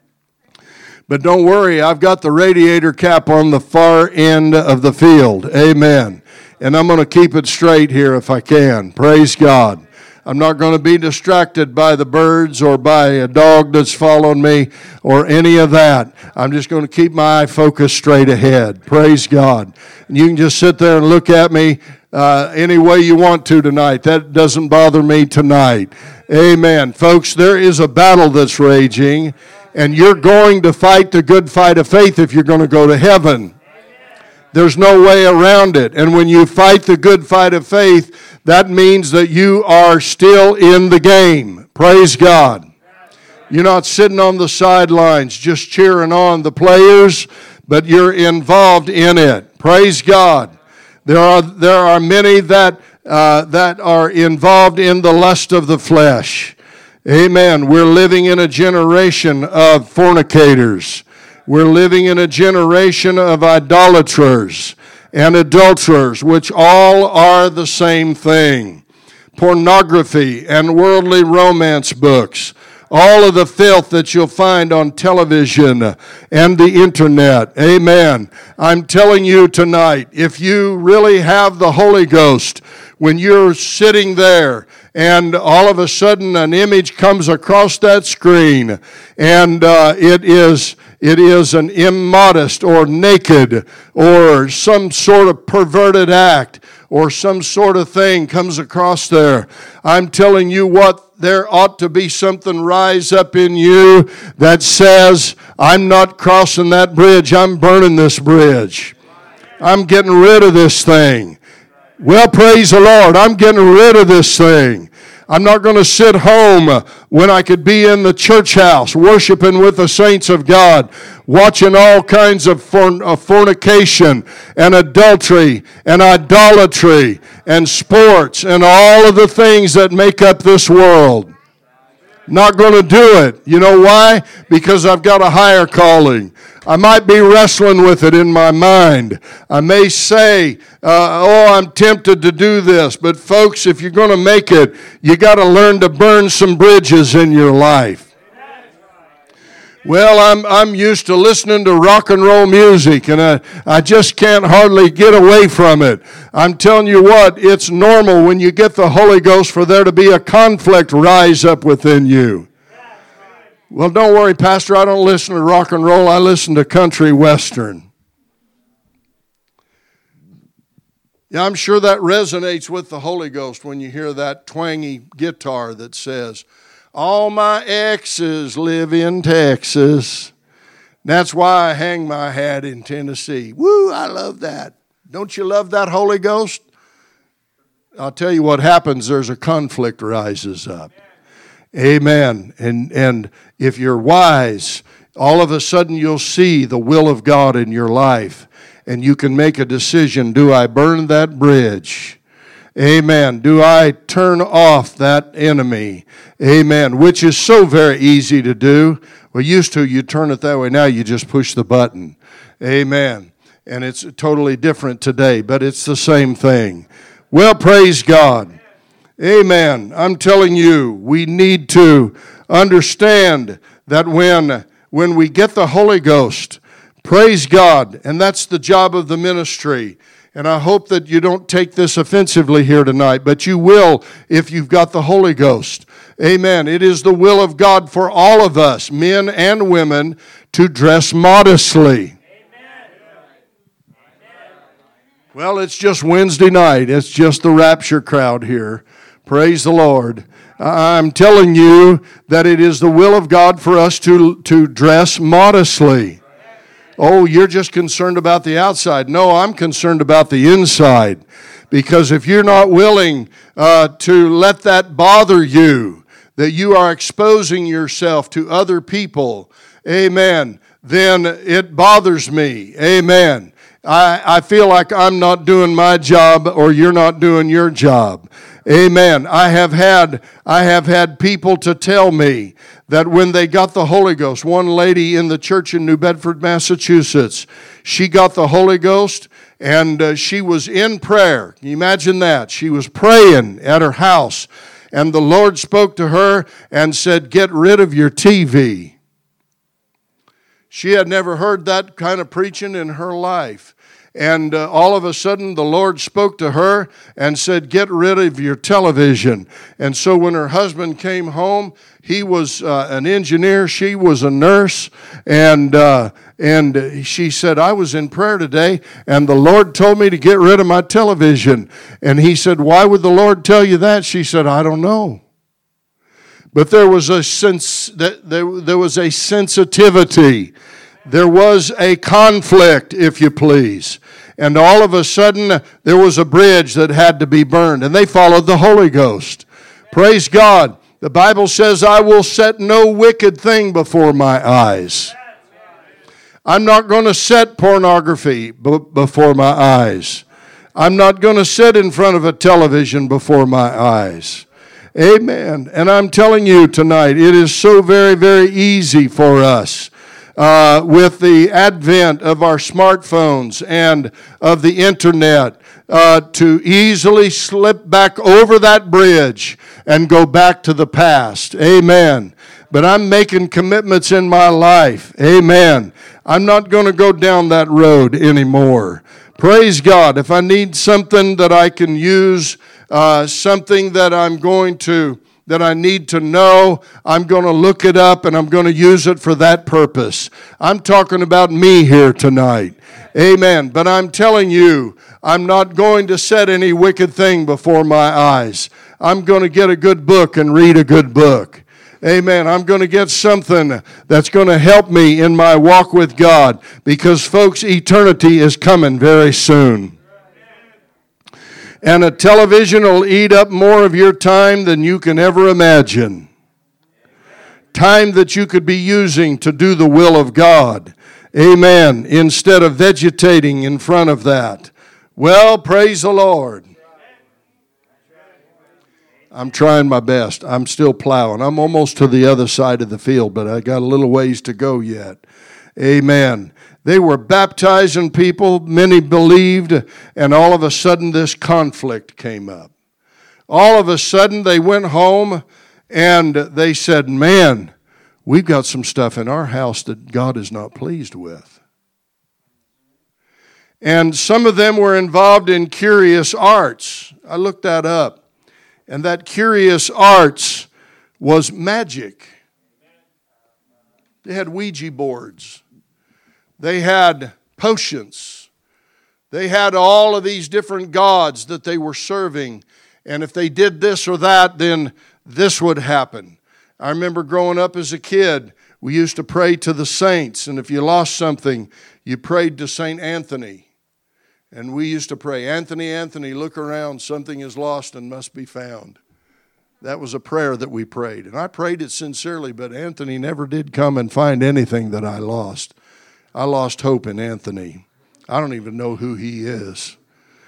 But don't worry, I've got the radiator cap on the far end of the field. Amen. And I'm going to keep it straight here if I can. Praise God. I'm not going to be distracted by the birds or by a dog that's following me or any of that. I'm just going to keep my eye focused straight ahead. Praise God. And you can just sit there and look at me uh, any way you want to tonight. That doesn't bother me tonight. Amen. Folks, there is a battle that's raging, and you're going to fight the good fight of faith if you're going to go to heaven. There's no way around it. And when you fight the good fight of faith, that means that you are still in the game. Praise God. You're not sitting on the sidelines just cheering on the players, but you're involved in it. Praise God. There are there are many that uh, that are involved in the lust of the flesh. Amen. We're living in a generation of fornicators. We're living in a generation of idolaters and adulterers, which all are the same thing. Pornography and worldly romance books. All of the filth that you'll find on television and the internet. Amen. I'm telling you tonight, if you really have the Holy Ghost, when you're sitting there and all of a sudden an image comes across that screen and uh, it is it is an immodest or naked or some sort of perverted act or some sort of thing comes across there, I'm telling you what, there ought to be something rise up in you that says, I'm not crossing that bridge, I'm burning this bridge. I'm getting rid of this thing. Well, praise the Lord, I'm getting rid of this thing. I'm not going to sit home when I could be in the church house worshiping with the saints of God, watching all kinds of fornication and adultery and idolatry and sports and all of the things that make up this world. Not going to do it. You know why? Because I've got a higher calling. I might be wrestling with it in my mind. I may say, uh, oh, I'm tempted to do this. But folks, if you're going to make it, you got to learn to burn some bridges in your life. Well, I'm I'm used to listening to rock and roll music, and I, I just can't hardly get away from it. I'm telling you what, it's normal when you get the Holy Ghost for there to be a conflict rise up within you. Well, don't worry, Pastor, I don't listen to rock and roll. I listen to country western. Yeah, I'm sure that resonates with the Holy Ghost when you hear that twangy guitar that says, all my exes live in Texas. That's why I hang my hat in Tennessee. Woo, I love that. Don't you love that Holy Ghost? I'll tell you what happens. There's a conflict rises up. Amen. And, and if you're wise, all of a sudden you'll see the will of God in your life. And you can make a decision. Do I burn that bridge? Amen. Do I turn off that enemy? Amen. Which is so very easy to do. Well, used to, you turn it that way. Now you just push the button. Amen. And it's totally different today, but it's the same thing. Well, praise God. Amen. I'm telling you, we need to understand that when, when we get the Holy Ghost, praise God, and that's the job of the ministry. And I hope that you don't take this offensively here tonight, but you will if you've got the Holy Ghost. Amen. It is the will of God for all of us, men and women, to dress modestly. Amen. Well, it's just Wednesday night. It's just the rapture crowd here. Praise the Lord. I'm telling you that it is the will of God for us to, to dress modestly. Oh, you're just concerned about the outside. No, I'm concerned about the inside. Because if you're not willing uh, to let that bother you, that you are exposing yourself to other people, amen, then it bothers me. Amen. I, I feel like I'm not doing my job or you're not doing your job. Amen. I have had I have had people to tell me that when they got the Holy Ghost, one lady in the church in New Bedford, Massachusetts, she got the Holy Ghost and uh, she was in prayer. Can you imagine that? She was praying at her house and the Lord spoke to her and said, get rid of your T V. She had never heard that kind of preaching in her life. And uh, all of a sudden, the Lord spoke to her and said, get rid of your television. And so when her husband came home, he was uh, an engineer, she was a nurse, and uh, and she said, I was in prayer today, and the Lord told me to get rid of my television. And he said, why would the Lord tell you that? She said, I don't know. But there was a sense that there, there was a sensitivity. There was a conflict, if you please. And all of a sudden, there was a bridge that had to be burned. And they followed the Holy Ghost. Praise God. The Bible says, I will set no wicked thing before my eyes. I'm not going to set pornography b- before my eyes. I'm not going to sit in front of a television before my eyes. Amen. And I'm telling you tonight, it is so very, very easy for us. Uh, with the advent of our smartphones and of the internet, uh, to easily slip back over that bridge and go back to the past. Amen. But I'm making commitments in my life. Amen. I'm not going to go down that road anymore. Praise God. If I need something that I can use, uh, something that I'm going to that I need to know, I'm going to look it up and I'm going to use it for that purpose. I'm talking about me here tonight. Amen. But I'm telling you, I'm not going to set any wicked thing before my eyes. I'm going to get a good book and read a good book. Amen. I'm going to get something that's going to help me in my walk with God because, folks, eternity is coming very soon. And a television will eat up more of your time than you can ever imagine. Time that you could be using to do the will of God. Amen. Instead of vegetating in front of that. Well, praise the Lord. I'm trying my best. I'm still plowing. I'm almost to the other side of the field, but I got a little ways to go yet. Amen. They were baptizing people, many believed, and all of a sudden this conflict came up. All of a sudden they went home and they said, man, we've got some stuff in our house that God is not pleased with. And some of them were involved in curious arts. I looked that up. And that curious arts was magic. They had Ouija boards. They had potions. They had all of these different gods that they were serving. And if they did this or that, then this would happen. I remember growing up as a kid, we used to pray to the saints. And if you lost something, you prayed to Saint Anthony. And we used to pray, Anthony, Anthony, look around. Something is lost and must be found. That was a prayer that we prayed. And I prayed it sincerely, but Anthony never did come and find anything that I lost. I lost hope in Anthony. I don't even know who he is.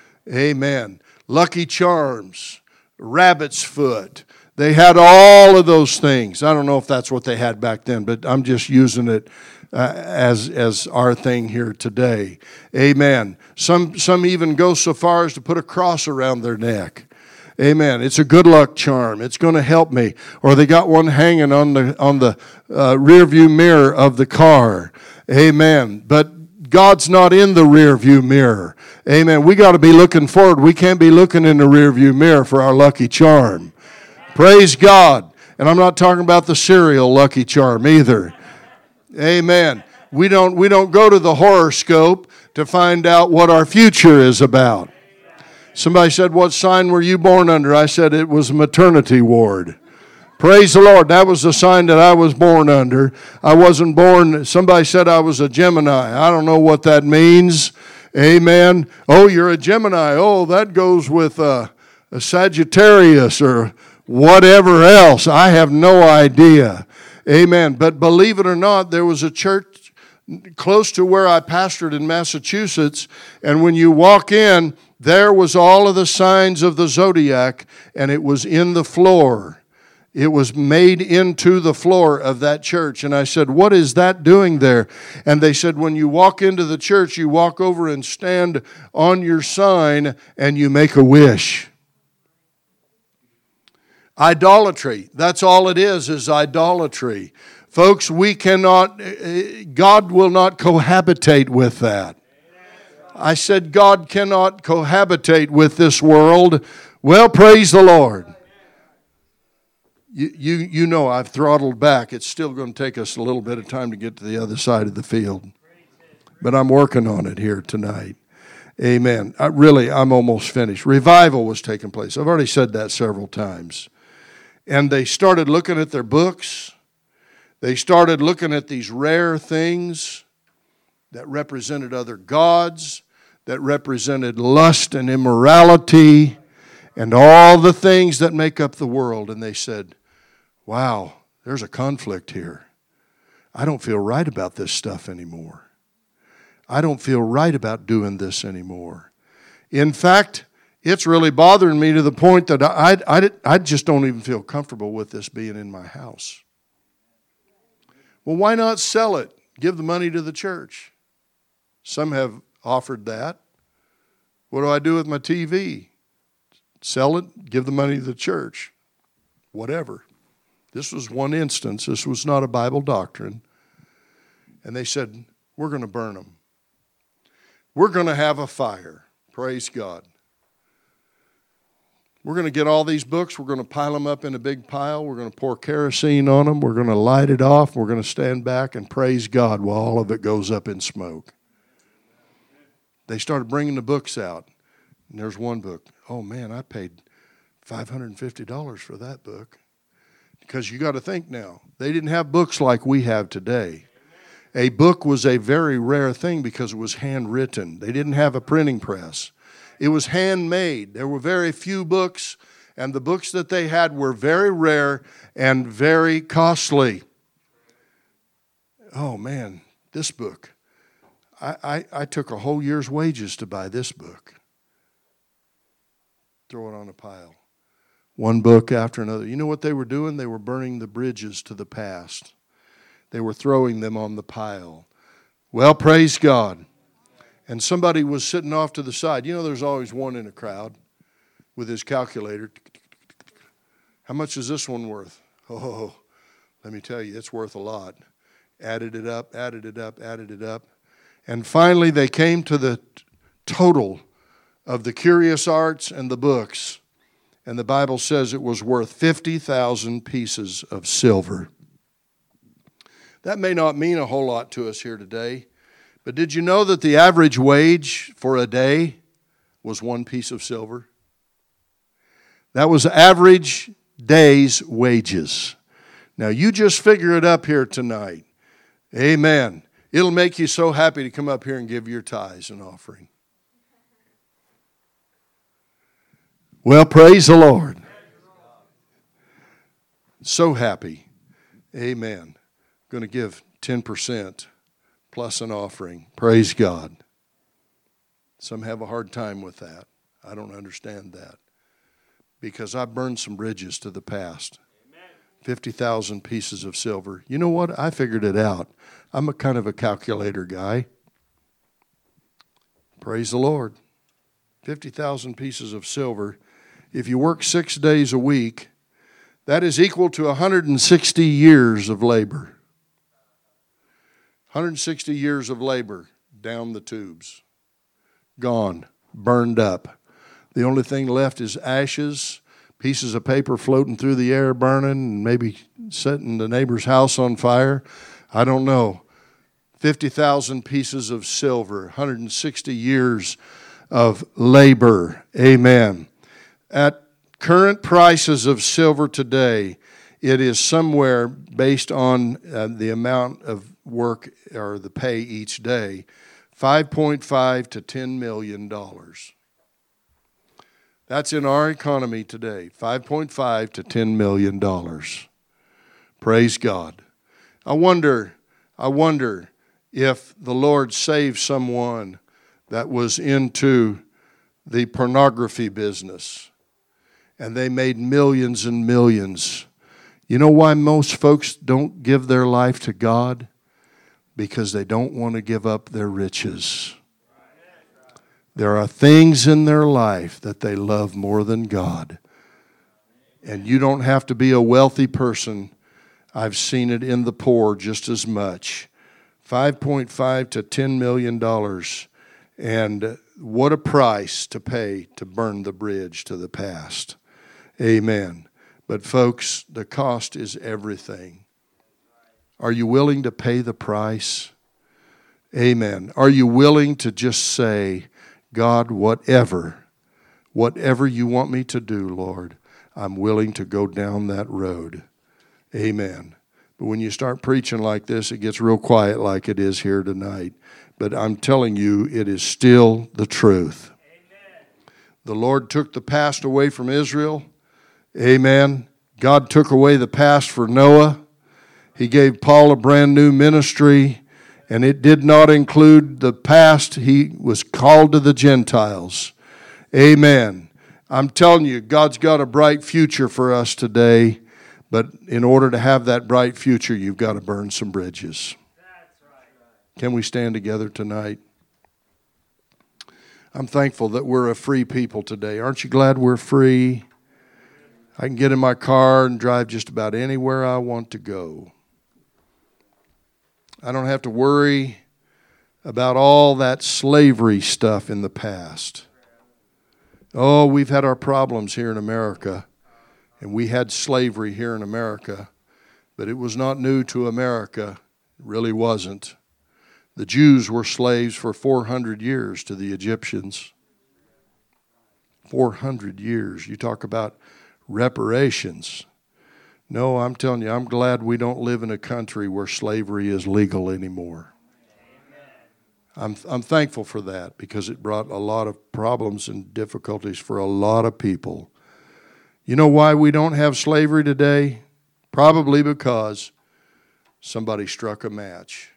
Amen. Lucky Charms, Rabbit's Foot. They had all of those things. I don't know if that's what they had back then, but I'm just using it uh, as as our thing here today. Amen. Some some even go so far as to put a cross around their neck. Amen. It's a good luck charm. It's going to help me. Or they got one hanging on the on the uh, rear view mirror of the car. Amen. But God's not in the rear view mirror. Amen. We got to be looking forward. We can't be looking in the rear view mirror for our lucky charm. Praise God. And I'm not talking about the cereal Lucky Charm either. Amen. We don't we don't go to the horoscope to find out what our future is about. Somebody said, what sign were you born under? I said it was a maternity ward. Praise the Lord. That was the sign that I was born under. I wasn't born, somebody said I was a Gemini. I don't know what that means. Amen. Oh, you're a Gemini. Oh, that goes with uh, a Sagittarius or whatever else. I have no idea. Amen. But believe it or not, there was a church close to where I pastored in Massachusetts, and when you walk in, there was all of the signs of the zodiac, and it was in the floor. It was made into the floor of that church. And I said, what is that doing there? And they said, when you walk into the church, you walk over and stand on your sign, and you make a wish. Idolatry. That's all it is, is idolatry. Folks, we cannot, God will not cohabitate with that. I said God cannot cohabitate with this world. Well, praise the Lord. You, you, you know I've throttled back. It's still going to take us a little bit of time to get to the other side of the field. But I'm working on it here tonight. Amen. I, really, I'm almost finished. Revival was taking place. I've already said that several times. And they started looking at their books. They started looking at these rare things that represented other gods, that represented lust and immorality, and all the things that make up the world. And they said, wow, there's a conflict here. I don't feel right about this stuff anymore. I don't feel right about doing this anymore. In fact, it's really bothering me to the point that I, I, I just don't even feel comfortable with this being in my house. Well, why not sell it? Give the money to the church. Some have offered that. What do I do with my T V? Sell it, give the money to the church. Whatever. This was one instance. This was not a Bible doctrine. And they said, we're going to burn them. We're going to have a fire. Praise God. We're going to get all these books. We're going to pile them up in a big pile. We're going to pour kerosene on them. We're going to light it off. We're going to stand back and praise God while all of it goes up in smoke. They started bringing the books out. And there's one book. Oh, man, I paid five hundred fifty dollars for that book. Because you got to think now, they didn't have books like we have today. A book was a very rare thing because it was handwritten. They didn't have a printing press. It was handmade. There were very few books, and the books that they had were very rare and very costly. Oh, man, this book. I, I, I took a whole year's wages to buy this book. Throw it on a pile. One book after another. You know what they were doing? They were burning the bridges to the past. They were throwing them on the pile. Well, praise God. And somebody was sitting off to the side. You know, there's always one in a crowd with his calculator. How much is this one worth? Oh, Let me tell you, it's worth a lot. Added it up, added it up, added it up. And finally, they came to the total of the curious arts and the books. And the Bible says it was worth fifty thousand pieces of silver. That may not mean a whole lot to us here today, but did you know that the average wage for a day was one piece of silver? That was average day's wages. Now, you just figure it up here tonight. Amen. It'll make you so happy to come up here and give your tithes and offering. Well, praise the Lord. So happy. Amen. Going to give ten percent plus an offering. Praise God. Some have a hard time with that. I don't understand that. Because I've burned some bridges to the past. fifty thousand pieces of silver. You know what? I figured it out. I'm a kind of a calculator guy. Praise the Lord. fifty thousand pieces of silver. If you work six days a week, that is equal to one hundred sixty years of labor. one hundred sixty years of labor down the tubes. Gone. Burned up. The only thing left is ashes, pieces of paper floating through the air burning, and maybe setting the neighbor's house on fire. I don't know. fifty thousand pieces of silver, one hundred sixty years of labor. Amen. At current prices of silver today, it is somewhere based on uh, the amount of work or the pay each day, five point five to ten million dollars. That's in our economy today, five point five to ten million dollars. Praise God. I wonder, I wonder if the Lord saved someone that was into the pornography business and they made millions and millions. You know why most folks don't give their life to God? Because they don't want to give up their riches. There are things in their life that they love more than God. And you don't have to be a wealthy person. I've seen it in the poor just as much. five point five to ten million dollars. And what a price to pay to burn the bridge to the past. Amen. But folks, the cost is everything. Are you willing to pay the price? Amen. Are you willing to just say, God, whatever, whatever you want me to do, Lord, I'm willing to go down that road. Amen. But when you start preaching like this, it gets real quiet like it is here tonight. But I'm telling you, it is still the truth. Amen. The Lord took the past away from Israel. Amen. God took away the past for Noah. He gave Paul a brand new ministry, and it did not include the past. He was called to the Gentiles. Amen. I'm telling you, God's got a bright future for us today, but in order to have that bright future, you've got to burn some bridges. That's right. Can we stand together tonight? I'm thankful that we're a free people today. Aren't you glad we're free? I can get in my car and drive just about anywhere I want to go. I don't have to worry about all that slavery stuff in the past. Oh, we've had our problems here in America, and we had slavery here in America, but it was not new to America. It really wasn't. The Jews were slaves for four hundred years to the Egyptians. four hundred years. You talk about reparations. No, I'm telling you, I'm glad we don't live in a country where slavery is legal anymore. I'm I'm thankful for that because it brought a lot of problems and difficulties for a lot of people. You know why we don't have slavery today? Probably because somebody struck a match.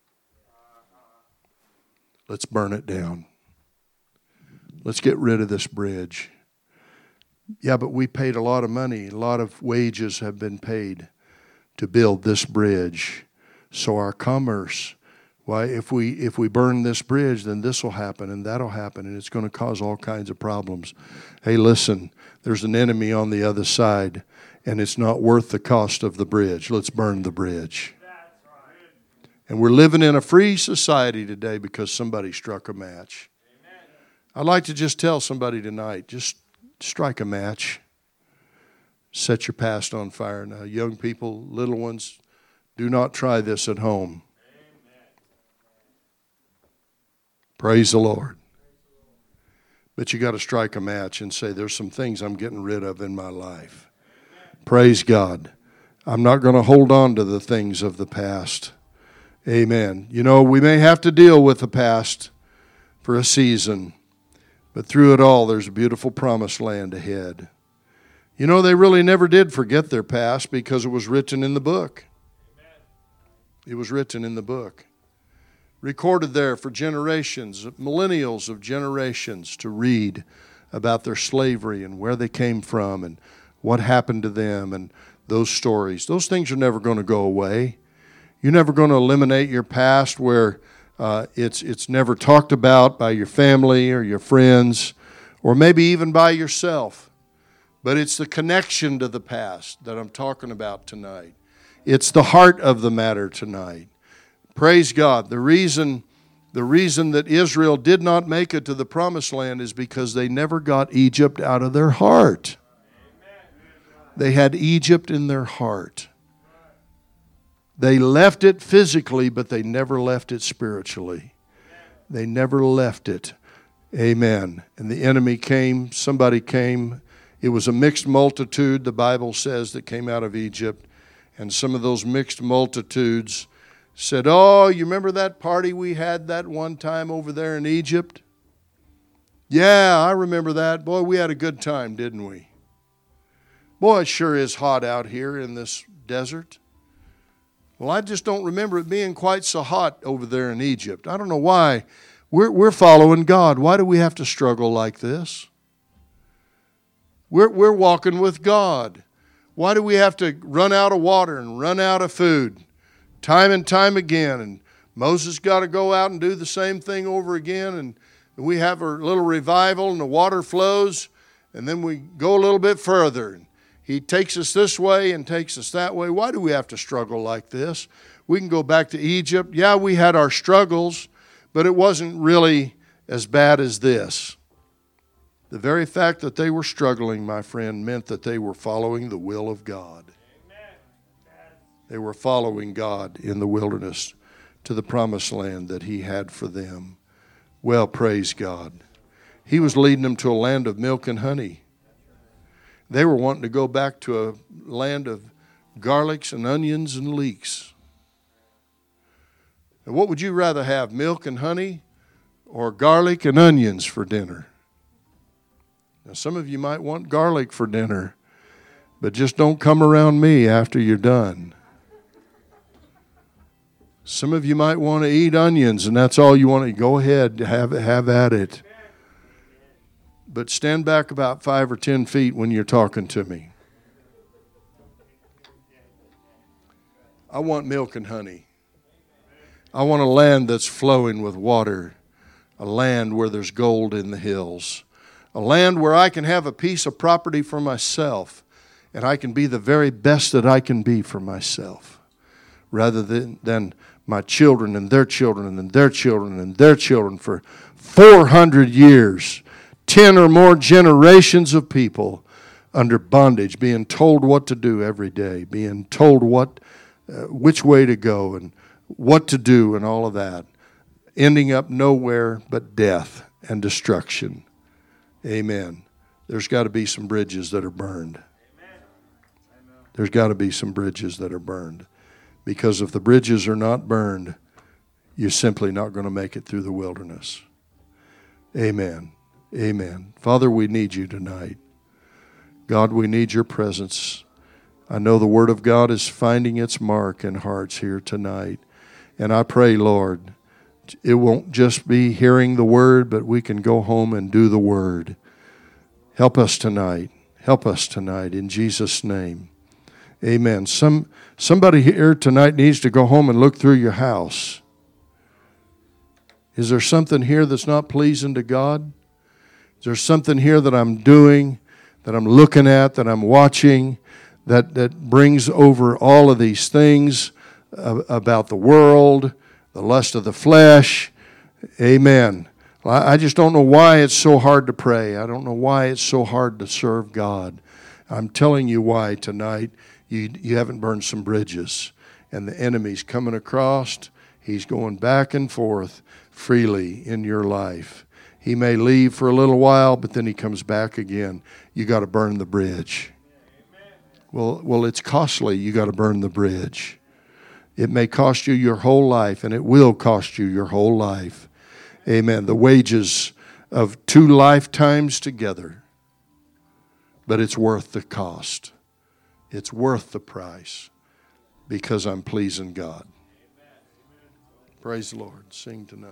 Let's burn it down. Let's get rid of this bridge. Yeah, but we paid a lot of money. A lot of wages have been paid to build this bridge. So our commerce, why, if we if we burn this bridge, then this will happen and that'll happen, and it's going to cause all kinds of problems. Hey, listen, there's an enemy on the other side, and it's not worth the cost of the bridge. Let's burn the bridge. And we're living in a free society today because somebody struck a match. I'd like to just tell somebody tonight, just strike a match. Set your past on fire. Now, young people, little ones, do not try this at home. Praise the Lord. But you got to strike a match and say, there's some things I'm getting rid of in my life. Praise God. I'm not going to hold on to the things of the past. Amen. You know, we may have to deal with the past for a season, but through it all, there's a beautiful promised land ahead. You know, they really never did forget their past because it was written in the book. It was written in the book. Recorded there for generations, millennials of generations to read about their slavery and where they came from and what happened to them and those stories. Those things are never going to go away. You're never going to eliminate your past where uh, it's it's never talked about by your family or your friends or maybe even by yourself. But it's the connection to the past that I'm talking about tonight. It's the heart of the matter tonight. Praise God. The reason, the reason that Israel did not make it to the promised land is because they never got Egypt out of their heart. They had Egypt in their heart. They left it physically, but they never left it spiritually. They never left it. Amen. And the enemy came, somebody came. It was a mixed multitude, the Bible says, that came out of Egypt. And some of those mixed multitudes said, oh, you remember that party we had that one time over there in Egypt? Yeah, I remember that. Boy, we had a good time, didn't we? Boy, it sure is hot out here in this desert. Well, I just don't remember it being quite so hot over there in Egypt. I don't know why. We're, we're following God. Why do we have to struggle like this? We're, we're walking with God. Why do we have to run out of water and run out of food time and time again? And Moses got to go out and do the same thing over again. And we have a little revival and the water flows. And then we go a little bit further. He takes us this way and takes us that way. Why do we have to struggle like this? We can go back to Egypt. Yeah, we had our struggles, but it wasn't really as bad as this. The very fact that they were struggling, my friend, meant that they were following the will of God. They were following God in the wilderness to the promised land that He had for them. Well, praise God. He was leading them to a land of milk and honey. They were wanting to go back to a land of garlics and onions and leeks. And what would you rather have, milk and honey or garlic and onions for dinner? Now, some of you might want garlic for dinner, but just don't come around me after you're done. Some of you might want to eat onions, and that's all you want to. Go ahead, have, have at it. But stand back about five or ten feet when you're talking to me. I want milk and honey. I want a land that's flowing with water, a land where there's gold in the hills, a land where I can have a piece of property for myself, and I can be the very best that I can be for myself, rather than, than my children and their children and their children and their children for four hundred years. Ten or more generations of people under bondage, being told what to do every day, being told what, uh, which way to go and what to do and all of that, ending up nowhere but death and destruction. Amen. There's got to be some bridges that are burned. There's got to be some bridges that are burned. Because if the bridges are not burned, you're simply not going to make it through the wilderness. Amen. Amen. Father, we need you tonight. God, we need your presence. I know the Word of God is finding its mark in hearts here tonight. And I pray, Lord, it won't just be hearing the Word, but we can go home and do the Word. Help us tonight. Help us tonight in Jesus' name. Amen. Some somebody here tonight needs to go home and look through your house. Is there something here that's not pleasing to God? Is there something here that I'm doing, that I'm looking at, that I'm watching, that, that brings over all of these things uh, about the world, the lust of the flesh. Amen. I just don't know why it's so hard to pray. I don't know why it's so hard to serve God. I'm telling you why tonight. You, you haven't burned some bridges. And the enemy's coming across. He's going back and forth freely in your life. He may leave for a little while, but then he comes back again. You got to burn the bridge. Well, well, it's costly. You got to burn the bridge. It may cost you your whole life, and it will cost you your whole life. Amen. The wages of two lifetimes together. But it's worth the cost. It's worth the price because I'm pleasing God. Praise the Lord. Sing tonight.